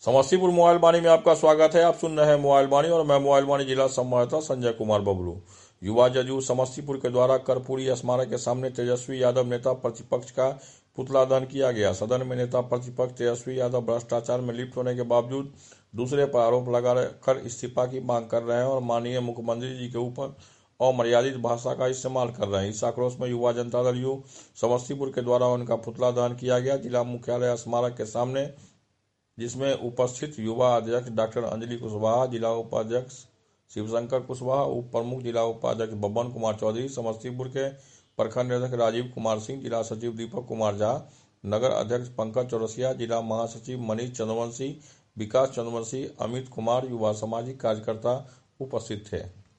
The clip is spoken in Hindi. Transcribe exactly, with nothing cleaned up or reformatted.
समस्तीपुर मोबाइल वाणी में आपका स्वागत है। आप सुन रहे हैं मोबाइल वाणी और मैं मोबाइल वाणी जिला संवाददाता संजय कुमार बबलू। युवा जदयू समस्तीपुर के द्वारा कर्पूरी स्मारक के सामने तेजस्वी यादव नेता प्रतिपक्ष का पुतला दहन किया गया। सदन में नेता प्रतिपक्ष तेजस्वी यादव भ्रष्टाचार में लिप्त होने के बावजूद दूसरे पर आरोप लगाकर इस्तीफा की मांग कर रहे हैं और माननीय मुख्यमंत्री जी के ऊपर अमर्यादित भाषा का इस्तेमाल कर रहे हैं। इस आक्रोश में युवा जनता दल यू समस्तीपुर के द्वारा उनका पुतला दहन किया गया जिला मुख्यालय स्मारक के सामने, जिसमें उपस्थित युवा अध्यक्ष डॉक्टर अंजलि कुशवाहा, जिला उपाध्यक्ष शिवशंकर कुशवाहा, उप प्रमुख जिला उपाध्यक्ष बब्बन कुमार चौधरी, समस्तीपुर के प्रखंड अध्यक्ष राजीव कुमार सिंह, जिला सचिव दीपक कुमार झा, नगर अध्यक्ष पंकज चौरसिया, जिला महासचिव मनीष चंद्रवंशी, विकास चंद्रवंशी, अमित कुमार, युवा सामाजिक कार्यकर्ता उपस्थित थे।